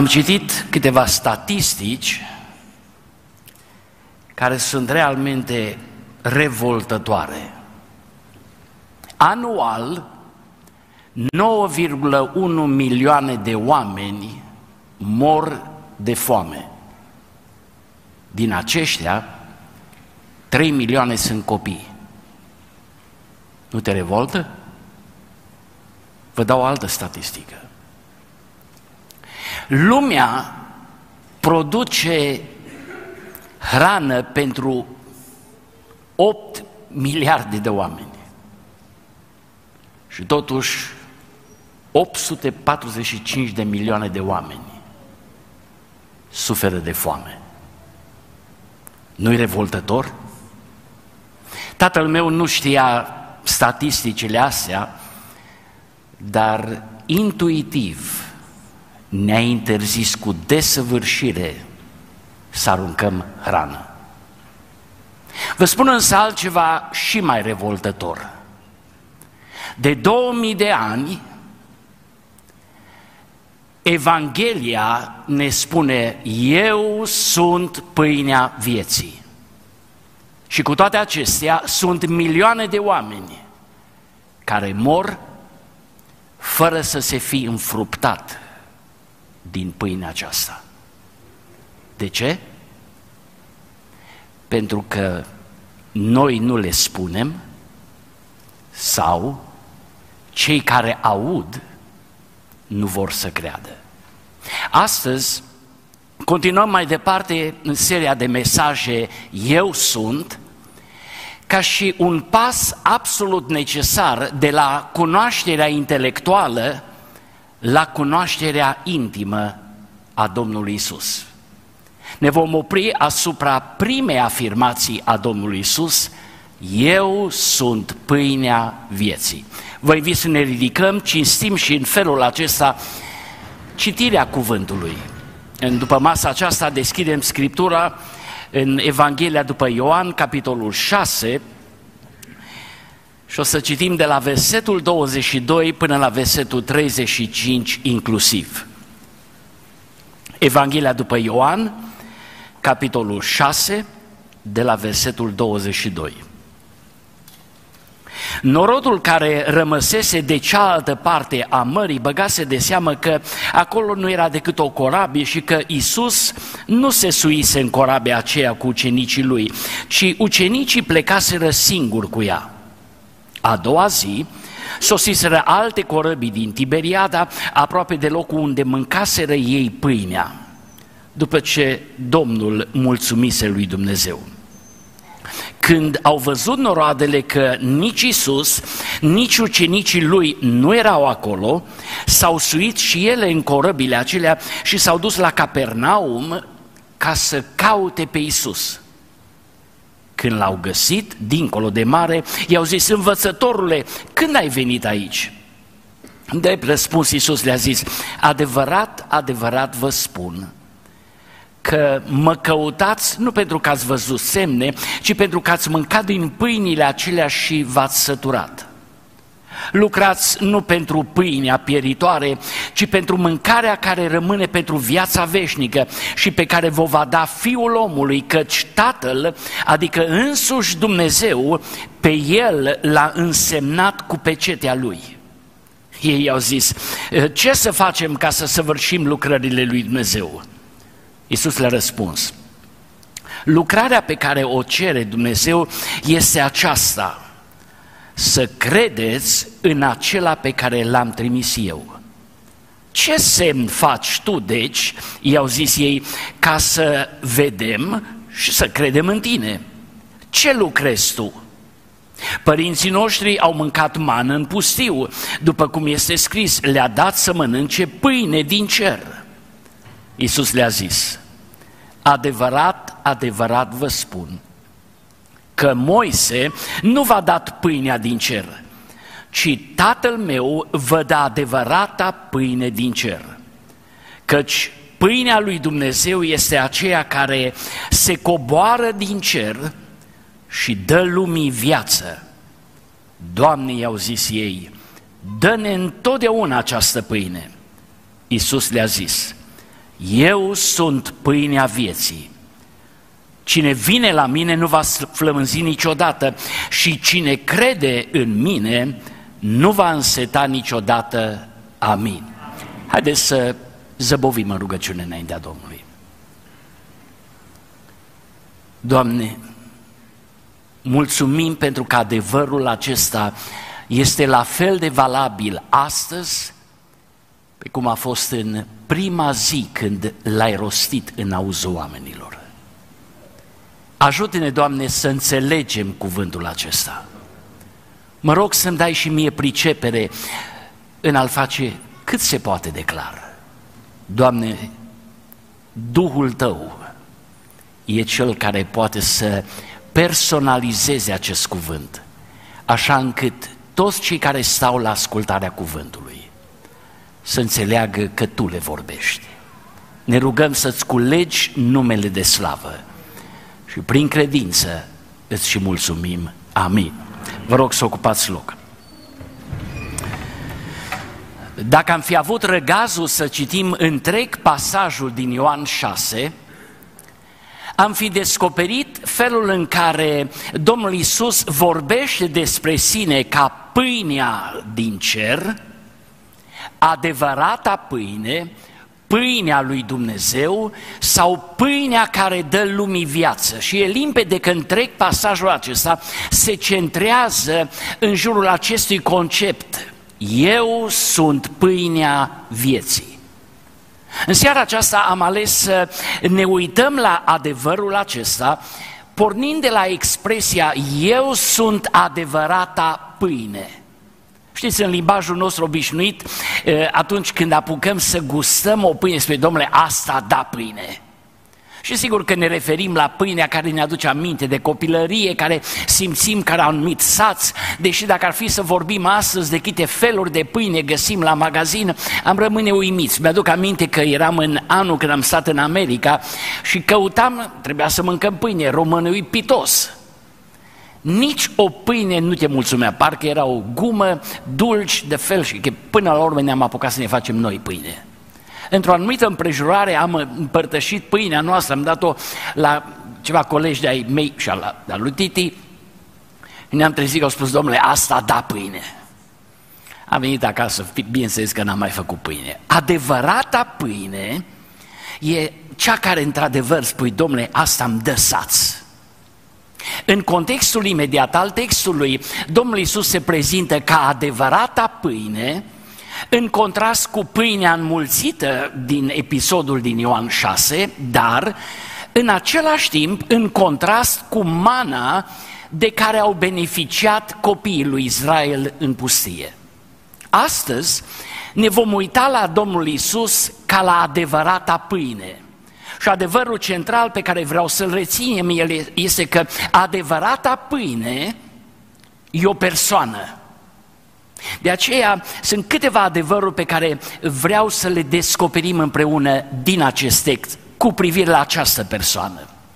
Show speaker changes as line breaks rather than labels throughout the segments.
Am citit câteva statistici care sunt realmente revoltătoare. Anual, 9,1 milioane de oameni mor de foame. Din aceștia, 3 milioane sunt copii. Nu te revoltă? Vă dau o altă statistică. Lumea produce hrană pentru 8 miliarde de oameni. Și totuși 845 de milioane de oameni suferă de foame. Nu-i revoltător? Tatăl meu nu știa statisticile astea, dar intuitiv ne-a interzis cu desăvârșire să aruncăm hrană. Vă spun însă altceva și mai revoltător. De 2000 de ani, Evanghelia ne spune: eu sunt pâinea vieții. Și cu toate acestea, sunt milioane de oameni care mor fără să se fi înfruptat din pâinea aceasta. De ce? Pentru că noi nu le spunem sau cei care aud nu vor să creadă. Astăzi continuăm mai departe în seria de mesaje Eu sunt, ca și un pas absolut necesar de la cunoașterea intelectuală la cunoașterea intimă a Domnului Isus. Ne vom opri asupra primei afirmații a Domnului Isus: eu sunt pâinea vieții. Vă invit să ne ridicăm, cinstim și în felul acesta citirea cuvântului. După masa aceasta deschidem Scriptura în Evanghelia după Ioan, capitolul 6, și o să citim de la versetul 22 până la versetul 35 inclusiv. Evanghelia după Ioan, capitolul 6, de la versetul 22. Norodul care rămăsese de cealaltă parte a mării băgase de seamă că acolo nu era decât o corabie și că Iisus nu se suise în corabia aceea cu ucenicii lui, ci ucenicii plecaseră singuri cu ea. A doua zi sosiseră alte corăbii din Tiberiada, aproape de locul unde mâncaseră ei pâinea, după ce Domnul mulțumise lui Dumnezeu. Când au văzut noroadele că nici Iisus, nici ucenicii lui nu erau acolo, s-au suit și ele în corăbile acelea și s-au dus la Capernaum ca să caute pe Iisus. Când l-au găsit, dincolo de mare, i-au zis: învățătorule, când ai venit aici? Drept răspuns, Iisus le-a zis: adevărat, adevărat vă spun că mă căutați nu pentru că ați văzut semne, ci pentru că ați mâncat din pâinile acelea și v-ați săturat. Lucrați nu pentru pâinea pieritoare, ci pentru mâncarea care rămâne pentru viața veșnică și pe care vă va da Fiul omului, căci Tatăl, adică însuși Dumnezeu, pe El l-a însemnat cu pecetea Lui. Ei au zis: ce să facem ca să săvârșim lucrările lui Dumnezeu? Iisus le-a răspuns: lucrarea pe care o cere Dumnezeu este aceasta, să credeți în acela pe care l-am trimis eu. Ce semn faci tu, deci, i-au zis ei, ca să vedem și să credem în tine? Ce lucrezi tu? Părinții noștri au mâncat mană în pustiu, după cum este scris, le-a dat să mănânce pâine din cer. Iisus le-a zis: adevărat, adevărat vă spun că Moise nu v-a dat pâinea din cer, ci Tatăl meu vă dă adevărata pâine din cer. Căci pâinea lui Dumnezeu este aceea care se coboară din cer și dă lumii viață. Doamne, i-au zis ei, dă-ne întotdeauna această pâine. Iisus le-a zis: Eu sunt pâinea vieții. Cine vine la mine nu va flămânzi niciodată și cine crede în mine nu va înseta niciodată. Amin. Haideți să zăbovim în rugăciune înaintea Domnului. Doamne, mulțumim pentru că adevărul acesta este la fel de valabil astăzi pe cum a fost în prima zi când l-ai rostit în auzul oamenilor. Ajută-ne, Doamne, să înțelegem cuvântul acesta. Mă rog să-mi dai și mie pricepere în a-l face cât se poate de clar. Doamne, Duhul Tău e Cel care poate să personalizeze acest cuvânt, așa încât toți cei care stau la ascultarea cuvântului să înțeleagă că Tu le vorbești. Ne rugăm să-ți culegi numele de slavă și prin credință îți și mulțumim. Amin. Vă rog să ocupați loc. Dacă am fi avut răgazul să citim întreg pasajul din Ioan 6, am fi descoperit felul în care Domnul Iisus vorbește despre sine ca pâinea din cer, adevărata pâine, pâinea lui Dumnezeu sau pâinea care dă lumii viață. Și e limpede că întreg pasajul acesta se centrează în jurul acestui concept. Eu sunt pâinea vieții. În seara aceasta am ales să ne uităm la adevărul acesta, pornind de la expresia eu sunt adevărata pâine. Știți, în limbajul nostru obișnuit, atunci când apucăm să gustăm o pâine, spune, Domnule, asta da pâine. Și sigur că ne referim la pâinea care ne aduce aminte de copilărie, care simțim că au anumit sați, deși dacă ar fi să vorbim astăzi de câte feluri de pâine găsim la magazin, am rămâne uimiți. Mi-aduc aminte că eram în anul când am stat în America și căutam, trebuia să mâncăm pâine, românul pitos. Nici o pâine nu te mulțumea, parcă era o gumă, dulci de fel și că până la urmă ne-am apucat să ne facem noi pâine. Într-o anumită împrejurare am împărtășit pâinea noastră, am dat-o la ceva colegi de-ai mei și al lui Titi. Ne-am trezit că au spus, Domnule, asta da pâine. Am venit acasă, bineînțeles că n-am mai făcut pâine. Adevărata pâine e cea care într-adevăr spui, Domnule, asta îmi dă saț. În contextul imediat al textului, Domnul Iisus se prezintă ca adevărata pâine, în contrast cu pâinea înmulțită din episodul din Ioan 6, dar în același timp în contrast cu mana de care au beneficiat copiii lui Israel în pustie. Astăzi ne vom uita la Domnul Iisus ca la adevărata pâine. Și adevărul central pe care vreau să-l reținem este că adevărata pâine e o persoană. De aceea sunt câteva adevăruri pe care vreau să le descoperim împreună din acest text cu privire la această persoană.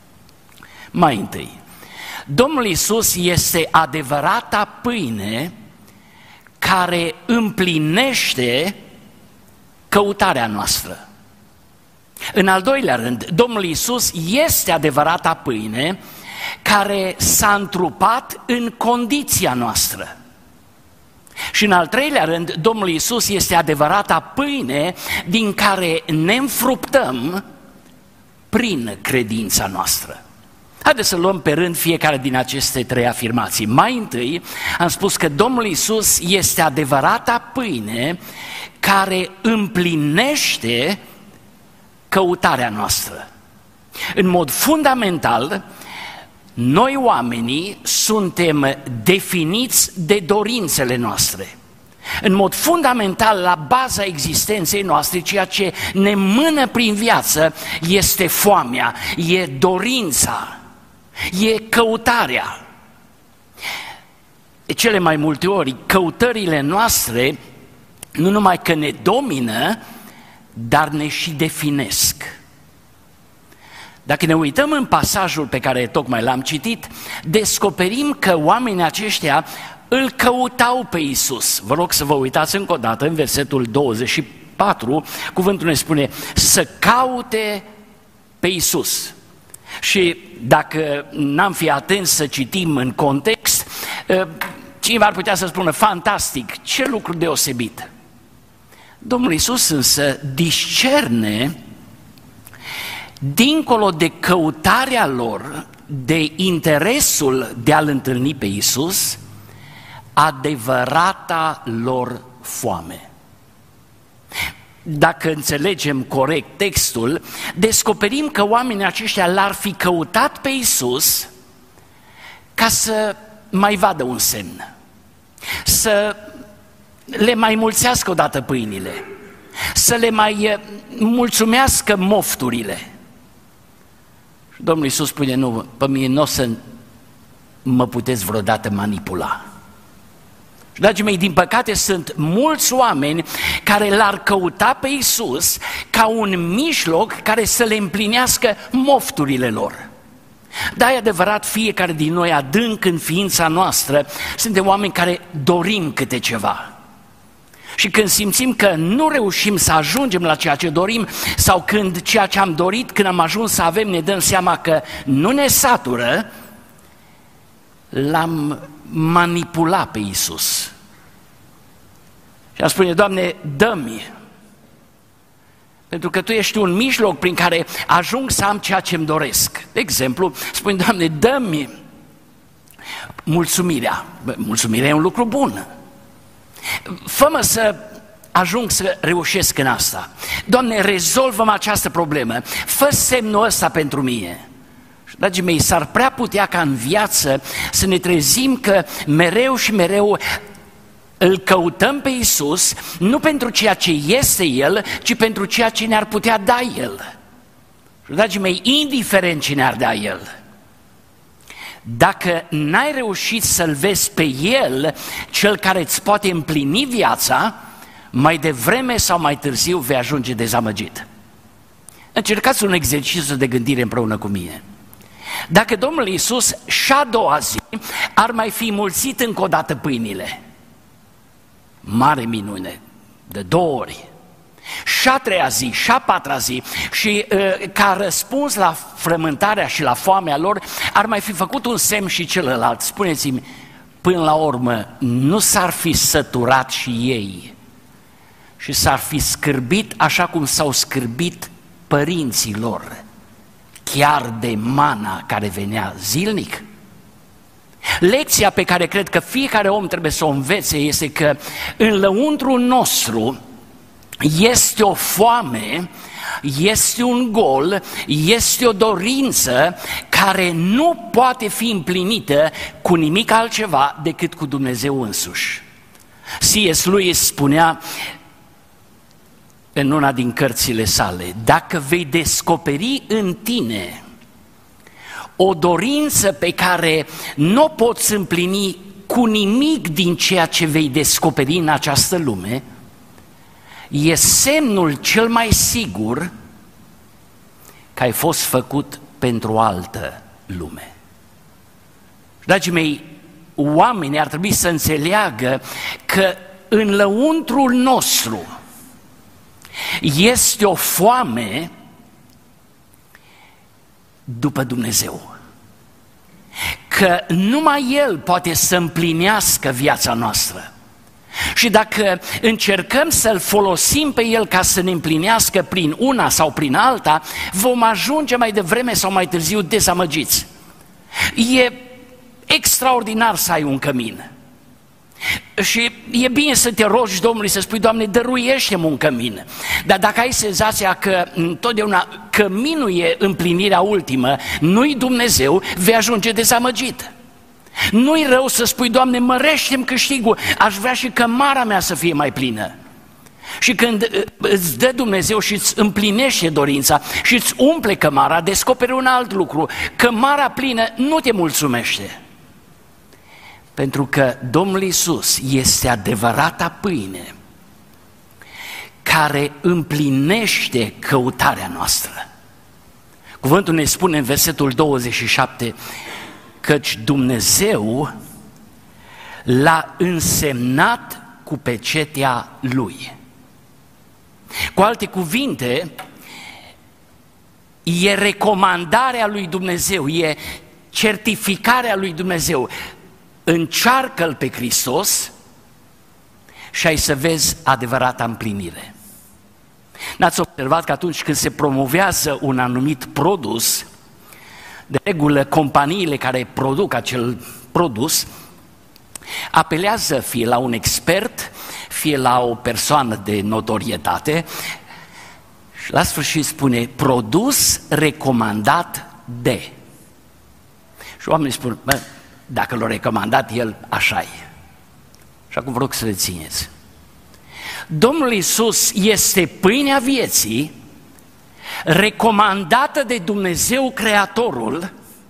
Mai întâi, Domnul Iisus este adevărata pâine care împlinește căutarea noastră. În al doilea rând, Domnul Iisus este adevărata pâine care s-a întrupat în condiția noastră. Și în al treilea rând, Domnul Iisus este adevărata pâine din care ne înfruptăm prin credința noastră. Haideți să luăm pe rând fiecare din aceste trei afirmații. Mai întâi am spus că Domnul Iisus este adevărata pâine care împlinește căutarea noastră. În mod fundamental, noi oamenii suntem definiți de dorințele noastre. În mod fundamental, la baza existenței noastre, ceea ce ne mână prin viață este foamea, e dorința, e căutarea. De cele mai multe ori, căutările noastre nu numai că ne domină, dar ne și definesc. Dacă ne uităm în pasajul pe care tocmai l-am citit, descoperim că oamenii aceștia îl căutau pe Iisus. Vă rog să vă uitați încă o dată în versetul 4, cuvântul ne spune să caute pe Iisus. Și dacă n-am fi atenți să citim în context, cineva ar putea să spună, fantastic, ce lucru deosebit. Domnul Iisus însă discerne, dincolo de căutarea lor, de interesul de a-L întâlni pe Iisus, adevărata lor foame. Dacă înțelegem corect textul, descoperim că oamenii aceștia l-ar fi căutat pe Iisus ca să mai vadă un semn, să le mai mulțească odată pâinile, să le mai mulțumească mofturile. Și Domnul Iisus spune, nu, pe mine nu o să mă puteți vreodată manipula. Și, dragii mei, din păcate sunt mulți oameni care l-ar căuta pe Iisus ca un mijloc care să le împlinească mofturile lor. Da, e adevărat, fiecare din noi adânc în ființa noastră suntem oameni care dorim câte ceva. Și când simțim că nu reușim să ajungem la ceea ce dorim, sau când ceea ce am dorit, când am ajuns să avem, ne dăm seama că nu ne satură, l-am manipulat pe Iisus. Și am spune, Doamne, dă-mi, pentru că Tu ești un mijloc prin care ajung să am ceea ce-mi doresc. De exemplu, spune, Doamne, dă-mi mulțumirea. Mulțumirea e un lucru bun. Fă-mă să ajung să reușesc în asta. Doamne, rezolvă-mă această problemă. Fă semnul ăsta pentru mine. Și, dragii mei, s-ar prea putea ca în viață să ne trezim că mereu și mereu îl căutăm pe Iisus, nu pentru ceea ce este El, ci pentru ceea ce ne-ar putea da El. Și, dragii mei, indiferent ce ne-ar da El, dacă n-ai reușit să-L vezi pe El, Cel care îți poate împlini viața, mai devreme sau mai târziu vei ajunge dezamăgit. Încercați un exercițiu de gândire împreună cu mine. Dacă Domnul Iisus și-a doua zi ar mai fi mulțit încă o dată pâinile, mare minune, de 2 ori, și-a treia zi, și-a patra zi, și ca răspuns la frământarea și la foamea lor, ar mai fi făcut un semn și celălalt. Spuneți-mi, până la urmă, nu s-ar fi săturat și ei și s-ar fi scârbit așa cum s-au scârbit părinții lor, chiar de mana care venea zilnic? Lecția pe care cred că fiecare om trebuie să o învețe este că în lăuntrul nostru este o foame, este un gol, este o dorință care nu poate fi împlinită cu nimic altceva decât cu Dumnezeu însuși. C.S. Lewis spunea în una din cărțile sale, dacă vei descoperi în tine o dorință pe care nu o poți împlini cu nimic din ceea ce vei descoperi în această lume, e semnul cel mai sigur că ai fost făcut pentru o altă lume. Dragii mei, oamenii ar trebui să înțeleagă că în lăuntrul nostru este o foame după Dumnezeu, că numai El poate să împlinească viața noastră. Și dacă încercăm să-L folosim pe El ca să ne împlinească prin una sau prin alta, vom ajunge mai devreme sau mai târziu dezamăgiți. E extraordinar să ai un cămin. Și e bine să te rogi Domnului, să spui, Doamne, dăruiește-mi un cămin. Dar dacă ai senzația că întotdeauna căminul e împlinirea ultimă, nu-i Dumnezeu, vei ajunge dezamăgit. Nu-i rău să spui, Doamne, mărește-mi câștigul, aș vrea și cămara mea să fie mai plină. Și când îți dă Dumnezeu și îți împlinește dorința și îți umple cămara, descoperi un alt lucru, cămara plină nu te mulțumește. Pentru că Domnul Iisus este adevărata pâine care împlinește căutarea noastră. Cuvântul ne spune în versetul 27 căci Dumnezeu l-a însemnat cu pecetea Lui. Cu alte cuvinte, e recomandarea lui Dumnezeu, e certificarea lui Dumnezeu. Încearcă-L pe Hristos și ai să vezi adevărata împlinire. N-ați observat că atunci când se promovează un anumit produs, de regulă companiile care produc acel produs apelează fie la un expert, fie la o persoană de notorietate și la sfârșit spune produs recomandat de. Și oamenii spun, dacă l-a recomandat el, așa e. Și acum vreau să rețineți. Domnul Iisus este pâinea vieții, recomandată de Dumnezeu Creatorul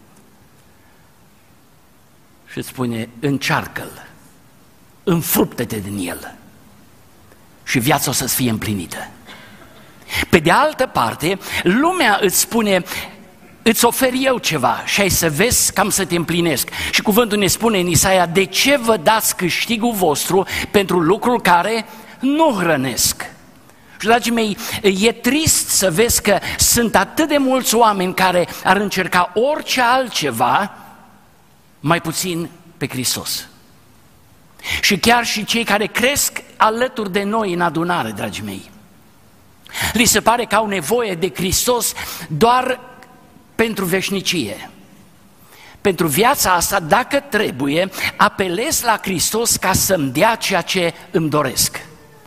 și îți spune, încearcă-L, înfruptă-te din El și viața o să-ți fie împlinită. Pe de altă parte, lumea îți spune, îți ofer eu ceva și ai să vezi cam să te împlinesc. Și cuvântul ne spune în Isaia, de ce vă dați câștigul vostru pentru lucruri care nu hrănesc? Și, dragii mei, e trist să vezi că sunt atât de mulți oameni care ar încerca orice altceva, mai puțin pe Hristos. Și chiar și cei care cresc alături de noi în adunare, dragii mei, li se pare că au nevoie de Hristos doar pentru veșnicie. Pentru viața asta, dacă trebuie, apelez la Hristos ca să-mi dea ceea ce îmi doresc.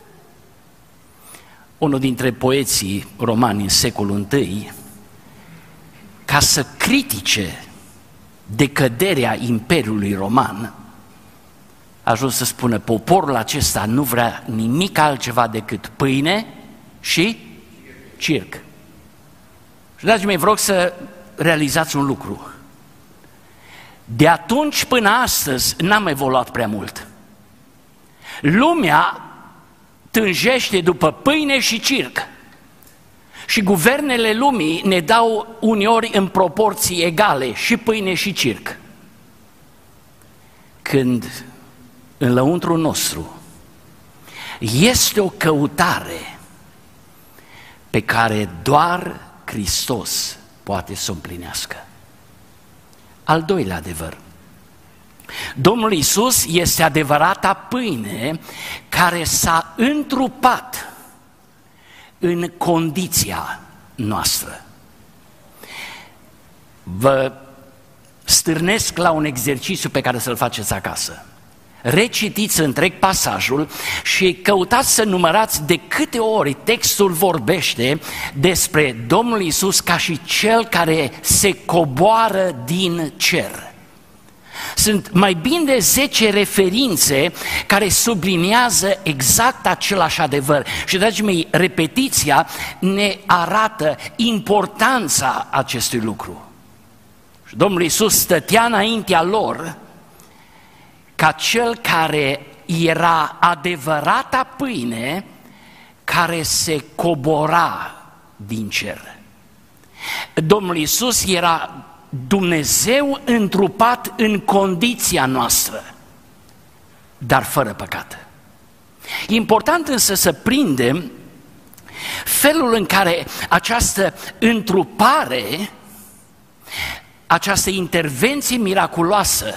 Unul dintre poeții romani în secolul I, ca să critique decăderea Imperiului Roman, a ajuns să spună, poporul acesta nu vrea nimic altceva decât pâine și circ. Și, dragii mei, vreau să realizați un lucru. De atunci până astăzi n-am evoluat prea mult. Lumea tânjește după pâine și circ. Și guvernele lumii ne dau uneori în proporții egale și pâine și circ. Când în lăuntrul nostru este o căutare pe care doar Hristos poate să o împlinească. Al doilea adevăr. Domnul Iisus este adevărata pâine care s-a întrupat în condiția noastră. Vă stârnesc la un exercițiu pe care să-l faceți acasă. Recitiți întreg pasajul și căutați să numărați de câte ori textul vorbește despre Domnul Iisus ca și Cel care se coboară din cer. Sunt mai bine de 10 referințe care subliniază exact același adevăr. Și, dragii mei, repetiția ne arată importanța acestui lucru. Și Domnul Iisus stătea înaintea lor ca Cel care era adevărata pâine care se cobora din cer. Domnul Iisus era Dumnezeu întrupat în condiția noastră, dar fără păcat. E important însă să prindem felul în care această întrupare, această intervenție miraculoasă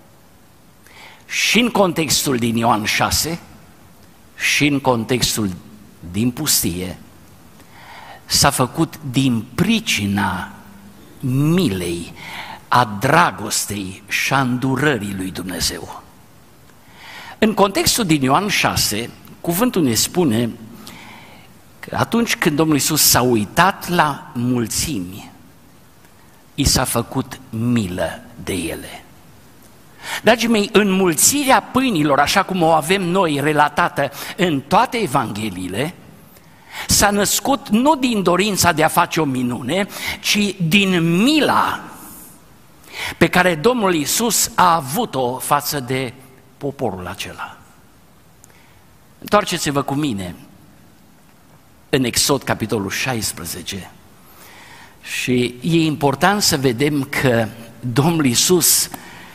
și în contextul din Ioan 6 și în contextul din pustie s-a făcut din pricina milei, a dragostei și a îndurării lui Dumnezeu. În contextul din Ioan 6, cuvântul ne spune că atunci când Domnul Iisus s-a uitat la mulțimi, i s-a făcut milă de ele. Dragii mei, înmulțirea pâinilor, așa cum o avem noi relatată în toate Evangheliile, s-a născut nu din dorința de a face o minune, ci din mila pe care Domnul Iisus a avut-o față de poporul acela. Întoarceți-vă cu mine în Exod, capitolul 16, și e important să vedem că Domnul Iisus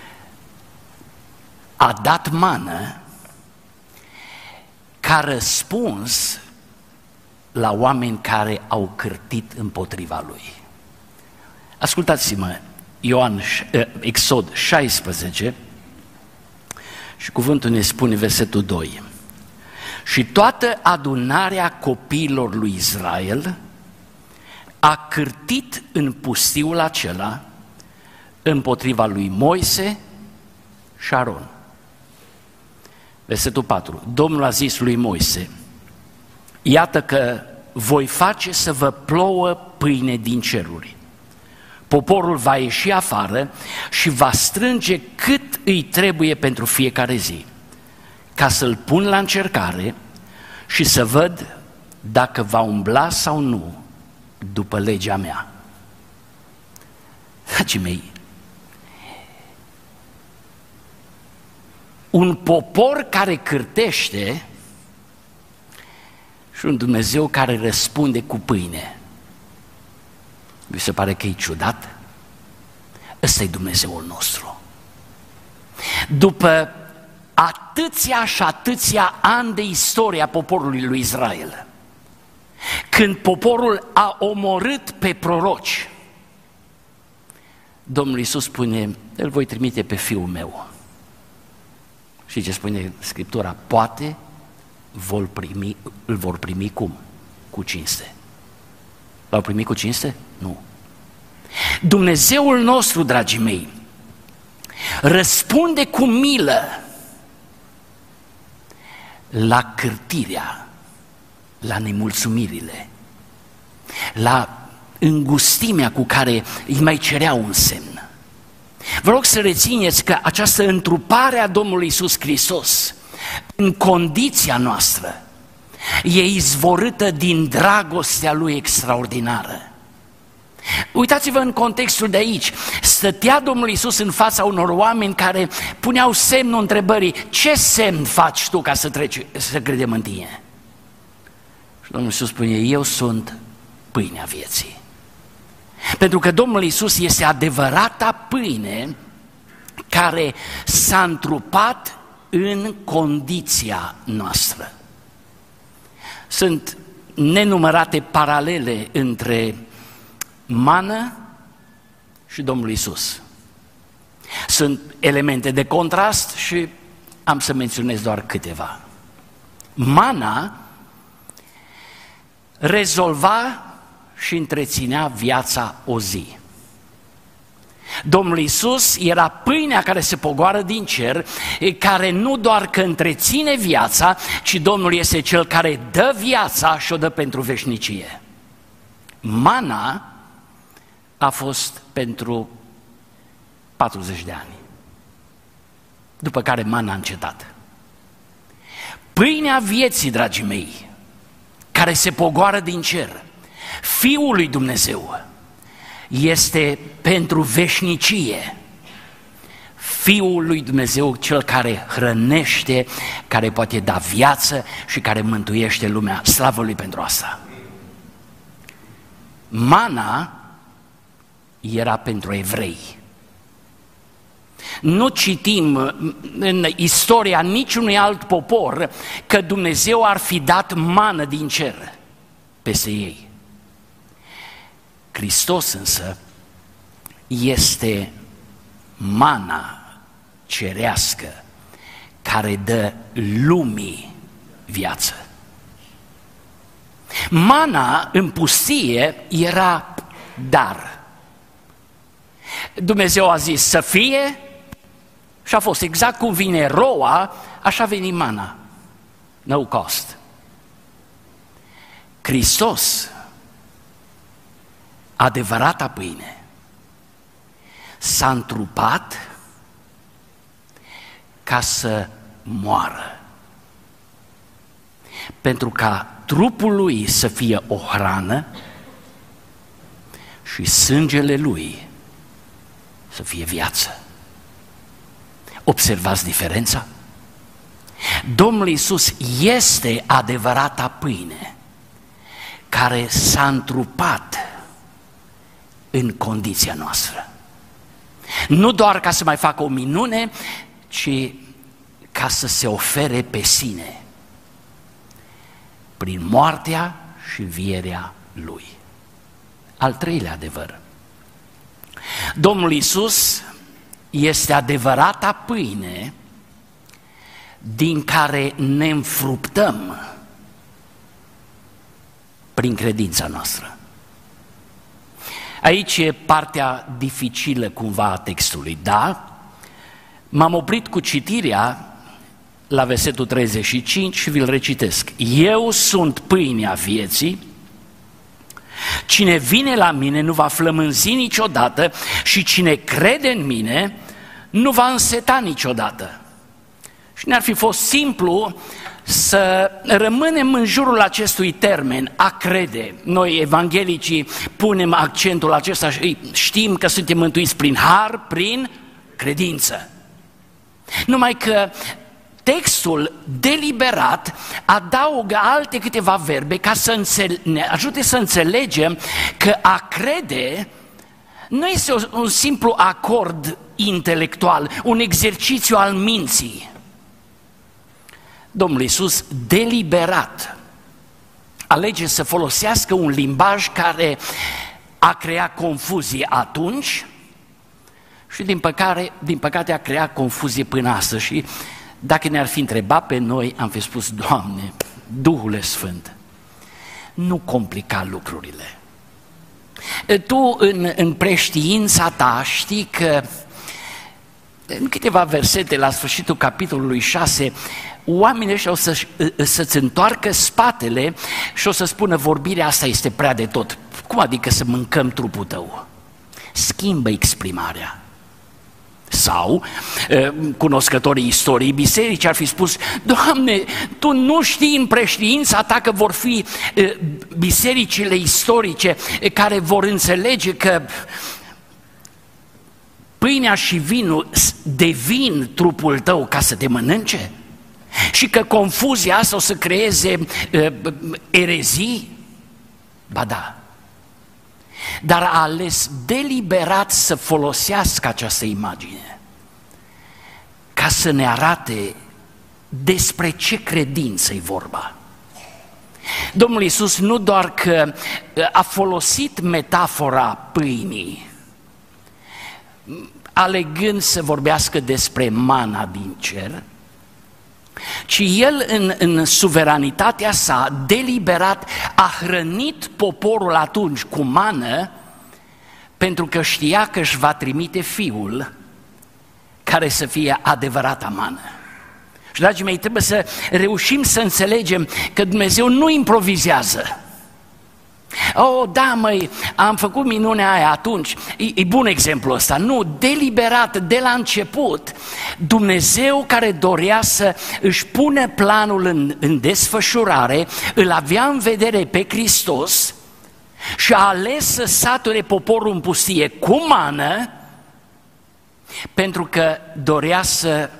a dat mană ca răspuns la oameni care au cârtit împotriva lui. Ascultați-mă, Exod 16 și cuvântul ne spune versetul 2. Și toată adunarea copiilor lui Israel a cârtit în pustiul acela împotriva lui Moise și Aron. Versetul 4. Domnul a zis lui Moise: iată că voi face să vă plouă pâine din ceruri. Poporul va ieși afară și va strânge cât îi trebuie pentru fiecare zi, ca să-l pun la încercare și să văd dacă va umbla sau nu după legea mea. Dragii mei, un popor care cârtește și un Dumnezeu care răspunde cu pâine. Vi se pare că e ciudat? Ăsta e Dumnezeul nostru. După atâția și atâția ani de istorie a poporului lui Israel, când poporul a omorât pe proroci, Domnul Iisus spune: îl voi trimite pe Fiul meu. Și ce spune Scriptura? Poate îl vor primi cum? Cu cinste. L-au primit cu cinste? Nu. Dumnezeul nostru, dragii mei, răspunde cu milă la cârtirea, la nemulțumirile, la îngustimea cu care îi mai cerea un semn. Vă rog să rețineți că această întrupare a Domnului Iisus Hristos în condiția noastră e izvorâtă din dragostea Lui extraordinară. Uitați-vă în contextul de aici. Stătea Domnul Iisus în fața unor oameni care puneau semnul întrebării: ce semn faci tu ca să credem în tine? Și Domnul Iisus spune: eu sunt pâinea vieții. Pentru că Domnul Iisus este adevărata pâine care s-a întrupat în condiția noastră. Sunt nenumărate paralele între mană și Domnul Iisus. Sunt elemente de contrast și am să menționez doar câteva. Mana rezolva și întreținea viața o zi. Domnul Iisus era pâinea care se pogoară din cer, care nu doar că întreține viața, ci Domnul este Cel care dă viața și o dă pentru veșnicie. Mana a fost pentru 40 de ani, după care mana a încetat. Pâinea vieții, dragii mei, care se pogoară din cer, Fiul lui Dumnezeu, este pentru veșnicie. Fiul lui Dumnezeu, Cel care hrănește, care poate da viață și care mântuiește lumea. Slavă Lui pentru asta. Mana era pentru evrei. Nu citim în istoria niciunui alt popor că Dumnezeu ar fi dat mană din cer peste ei. Hristos însă este mana cerească care dă lumii viață. Mana în pustie era dar. Dumnezeu a zis să fie și a fost. Exact cum vine roa, așa veni mana. No cost. Hristos, adevărata pâine, s-a întrupat ca să moară, pentru ca trupul Lui să fie o hrană și sângele Lui să fie viață. Observați diferența? Domnul Iisus este adevărata pâine care s-a întrupat în condiția noastră. Nu doar ca să mai facă o minune, ci ca să se ofere pe sine prin moartea și învierea Lui. Al treilea adevăr. Domnul Iisus este adevărata pâine din care ne înfruptăm prin credința noastră. Aici e partea dificilă cumva a textului, da? M-am oprit cu citirea la versetul 35 și vi-l recitesc. Eu sunt pâinea vieții, cine vine la mine nu va flămânzi niciodată și cine crede în mine nu va înseta niciodată. Și ne-ar fi fost simplu să rămânem în jurul acestui termen, a crede. Noi, evanghelicii, punem accentul acesta și știm că suntem mântuiți prin har, prin credință. Numai că textul deliberat adaugă alte câteva verbe ca să ne ajute să înțelegem că a crede nu este un simplu acord intelectual, un exercițiu al minții. Domnul Iisus deliberat alege să folosească un limbaj care a creat confuzie atunci și din păcate a creat confuzie până astăzi. Și dacă ne-ar fi întrebat pe noi, am fi spus: Doamne, Duhule Sfânt, nu complica lucrurile. Tu în preștiința ta știi că în câteva versete la sfârșitul capitolului 6 oamenii ăștia o să-ți întoarcă spatele și o să spună: vorbirea asta este prea de tot. Cum adică să mâncăm trupul tău? Schimbă exprimarea. Sau, cunoscătorii istoriei bisericii ar fi spus: Doamne, Tu nu știi în preștiința Ta că vor fi bisericile istorice care vor înțelege că pâinea și vinul devin trupul tău ca să te mănânce? Și că confuzia asta o să creeze erezii? Ba da. Dar a ales deliberat să folosească această imagine ca să ne arate despre ce credință e vorba. Domnul Iisus nu doar că a folosit metafora pâinii, alegând să vorbească despre mana din cer, ci El în suveranitatea sa deliberat a hrănit poporul atunci cu mană, pentru că știa că își va trimite Fiul care să fie adevărata mană. Și, dragii mei, trebuie să reușim să înțelegem că Dumnezeu nu improvizează. Oh, da, măi, am făcut minunea aia atunci. E bun exemplu ăsta. Nu, deliberat, de la început, Dumnezeu care dorea să își pune planul în desfășurare, îl avea în vedere pe Hristos și a ales să sature poporul în pustie cu mană, pentru că dorea să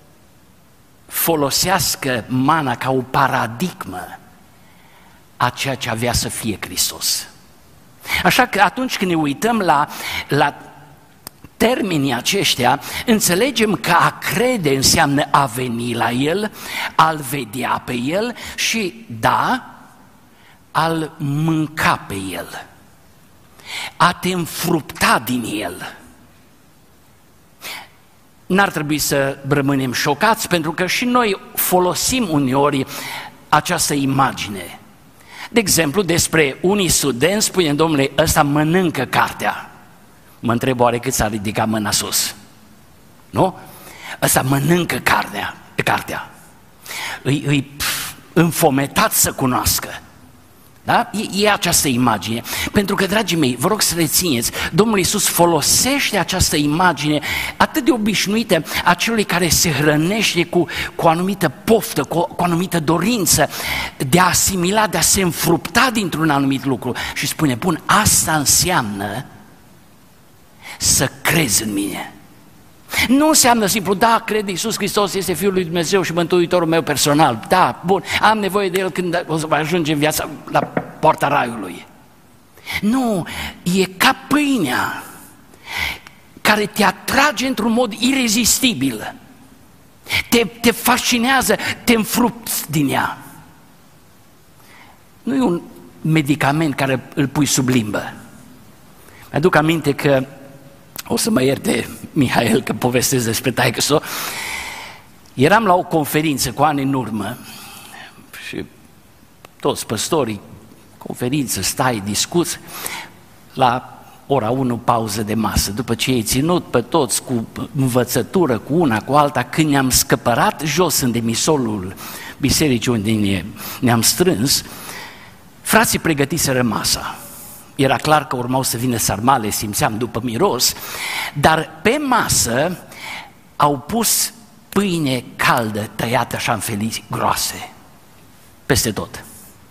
folosească mana ca o paradigmă a ceea ce avea să fie Hristos. Așa că atunci când ne uităm la termenii aceștia, înțelegem că a crede înseamnă a veni la El, a-L vedea pe El și, da, a-L mânca pe El, a te înfrupta din El. N-ar trebui să rămânem șocați, pentru că și noi folosim uneori această imagine. De exemplu, despre unii studenți spune: domnule, ăsta mănâncă cartea. Mă întreb, oare cât s-a ridicat mâna sus? Nu? Ăsta mănâncă cartea. Îi înfometat să cunoască. Da? E această imagine. Pentru că, dragii mei, vă rog să rețineți, Domnul Iisus folosește această imagine atât de obișnuită a celui care se hrănește cu o anumită poftă, cu o anumită dorință de a asimila, de a se înfrupta dintr-un anumit lucru și spune: bun, asta înseamnă să crezi în mine. Nu înseamnă simplu: da, cred Iisus Hristos este Fiul lui Dumnezeu și Mântuitorul meu personal. Da, bun, am nevoie de El când o să ajunge în viața la poarta raiului. Nu, e ca pâinea care te atrage într-un mod irezistibil. Te fascinează, te înfrupți din ea. Nu e un medicament care îl pui sub limbă. Mi-aduc aminte că, o să mă ierte Mihail că povestesc despre taică-so, eram la o conferință cu ani în urmă și toți păstorii, conferință, stai, discuți, la ora 1 pauză de masă, după ce ai ținut pe toți cu învățătură, cu una, cu alta, când ne-am scăpărat jos în demisolul bisericii unde ne-am strâns, frații pregătiseră masa. Era clar că urmau să vină sarmale, simțeam după miros, dar pe masă au pus pâine caldă, tăiată așa în felii groase, peste tot.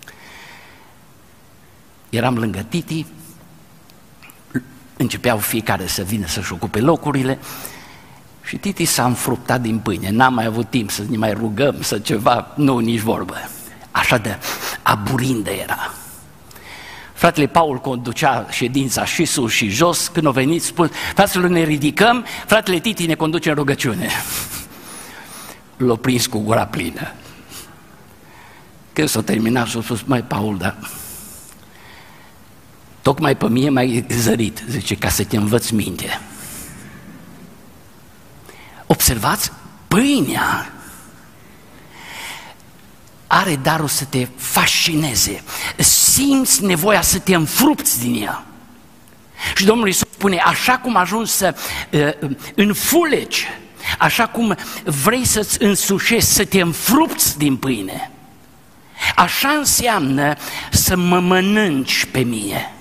Eram lângă Titi, începeau fiecare să vină să-și ocupe locurile și Titi s-a înfruptat din pâine, n-am mai avut timp să ne mai rugăm, să ceva, nu, nici vorbă. Așa de aburindă era. Fratele Paul conducea ședința și sus și jos, când au venit, spus, fraților, ne ridicăm, fratele Titi ne conduce în rugăciune. L-a prins cu gura plină. Când s-a terminat, s-a spus, măi, Paul, dar tocmai pe mine m-ai zărit, zice, ca să te învăț minte. Observați, pâinea are darul să te fascineze, simți nevoia să te înfrupți din ea. Și Domnul Iisus spune, așa cum ajungi să înfulegi, așa cum vrei să-ți însușești, să te înfrupți din pâine, așa înseamnă să mă mănânci pe mine,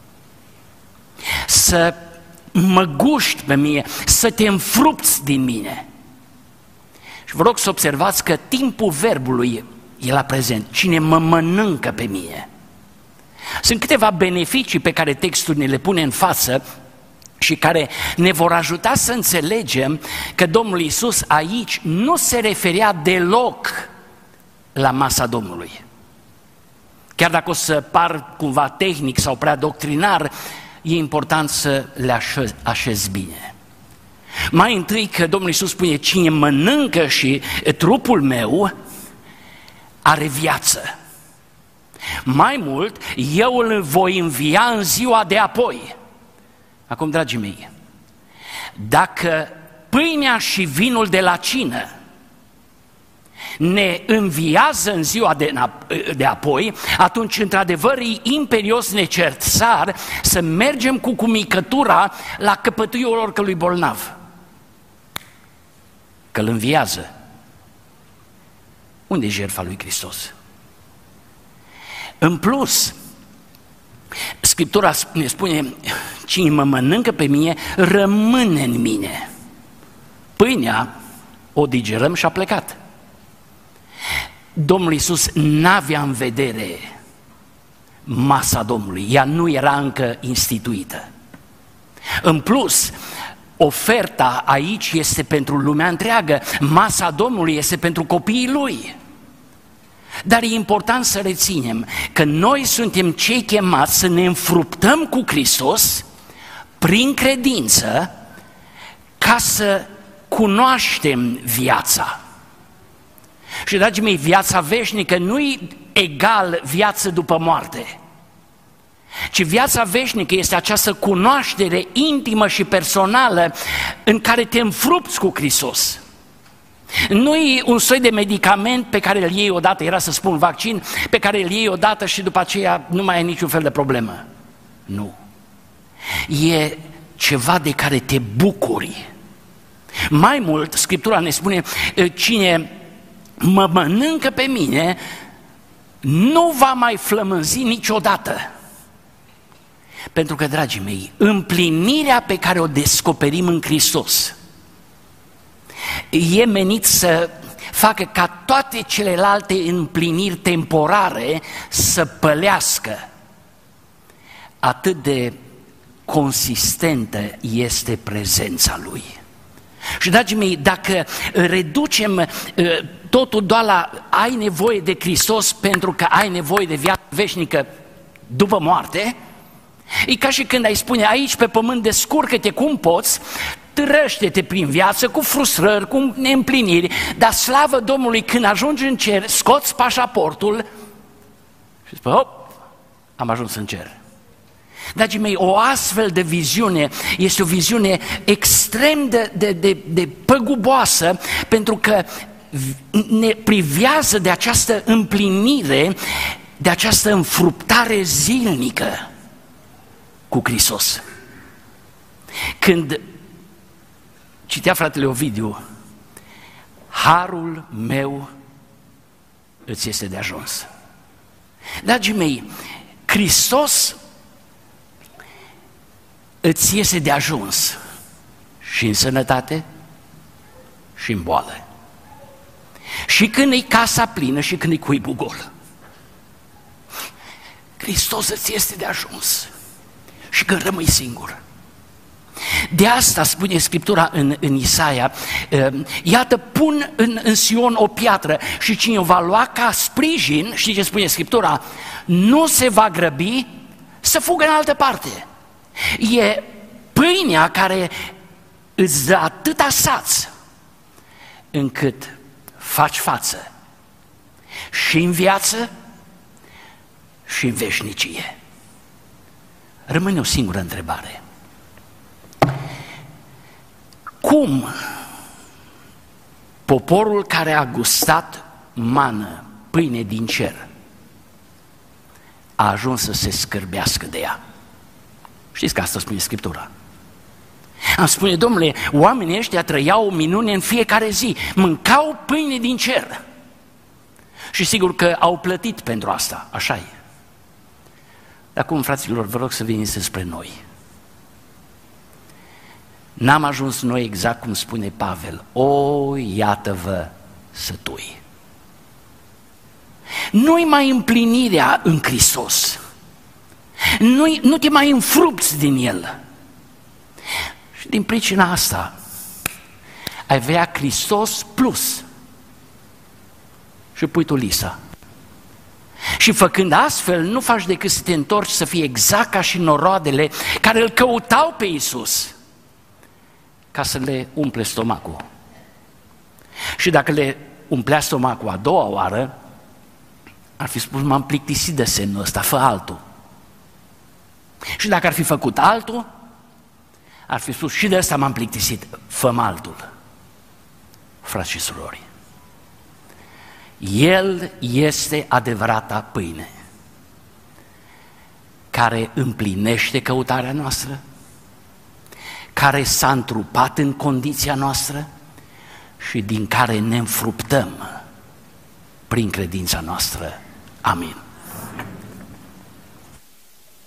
să mă guști pe mine, să te înfrupți din mine. Și vă rog să observați că timpul verbului e la prezent. Cine mă mănâncă pe mine. Sunt câteva beneficii pe care textul ne le pune în față și care ne vor ajuta să înțelegem că Domnul Iisus aici nu se referea deloc la masa Domnului. Chiar dacă o să par cumva tehnic sau prea doctrinar, e important să le așezi bine. Mai întâi că Domnul Iisus spune, cine mănâncă și trupul meu are viață. Mai mult, eu îl voi învia în ziua de apoi. Acum, dragii mei, dacă pâinea și vinul de la cină ne înviază în ziua de apoi, atunci, într-adevăr, e imperios necesar să mergem cu cumicătura la căpătâiul oricărui bolnav. Că îl înviază. Unde e jertfa lui Hristos? În plus, Scriptura ne spune, cine mă mănâncă pe mine, rămâne în mine. Pâinea o digerăm și a plecat. Domnul Iisus n-avea în vedere masa Domnului, ea nu era încă instituită. În plus, oferta aici este pentru lumea întreagă, masa Domnului este pentru copiii Lui. Dar e important să reținem că noi suntem cei chemați să ne înfruptăm cu Hristos prin credință ca să cunoaștem viața. Și, dragii mei, viața veșnică nu e egal viață după moarte, ci viața veșnică este această cunoaștere intimă și personală în care te înfrupți cu Hristos. Nu e un soi de medicament pe care îl iei odată, era să spun vaccin, pe care îl iei odată și după aceea nu mai ai niciun fel de problemă. Nu. E ceva de care te bucuri. Mai mult, Scriptura ne spune, cine mă mănâncă pe mine nu va mai flămânzi niciodată. Pentru că, dragii mei, împlinirea pe care o descoperim în Hristos e menit să facă ca toate celelalte împliniri temporare să pălească. Atât de consistentă este prezența Lui. Și, dragii mei, dacă reducem totul doar la ai nevoie de Hristos pentru că ai nevoie de viață veșnică după moarte, e ca și când ai spune, aici pe pământ descurcă-te cum poți, trăște-te prin viață cu frustrări, cu neîmpliniri, dar slavă Domnului, când ajungi în cer, scoți pașaportul și spui, hop, am ajuns în cer. Dragii mei, o astfel de viziune este o viziune extrem de păguboasă, pentru că ne privează de această împlinire, de această înfruptare zilnică cu Hristos. Când citea fratele Ovidiu, harul meu îți este de ajuns. Dragii mei, Hristos îți este de ajuns și în sănătate și în boală. Și când e casa plină și când e cuibul gol. Hristos îți este de ajuns și când rămâi singur. De asta spune Scriptura în Isaia, iată, pun în Sion o piatră și cine o va lua ca sprijin, știi ce spune Scriptura? Nu se va grăbi să fugă în altă parte. E pâinea care îți dă atâta saț încât faci față și în viață și în veșnicie. Rămâne o singură întrebare. Cum poporul care a gustat mană, pâine din cer, a ajuns să se scârbească de ea? Știți că asta spune Scriptura. Am spune, domnule, oamenii ăștia trăiau o minune în fiecare zi, mâncau pâine din cer. Și sigur că au plătit pentru asta, așa e. Dar acum, fraților, vă rog să veniți spre noi. N-am ajuns noi exact cum spune Pavel, o, iată-vă sătui. Nu-i mai împlinirea în Hristos. Nu te mai înfrupți din El. Și din pricina asta ai vrea Hristos plus și pui tu lisa. Și făcând astfel, nu faci decât să te întorci să fii exact ca și noroadele care îl căutau pe Iisus ca să le umple stomacul. Și dacă le umplea stomacul a doua oară, ar fi spus, m-am plictisit de semnul ăsta, fă altul. Și dacă ar fi făcut altul, ar fi spus, și de ăsta m-am plictisit, fă altul. Frați și surori, El este adevărata pâine care împlinește căutarea noastră, care s-a întrupat în condiția noastră și din care ne înfruptăm prin credința noastră. Amin.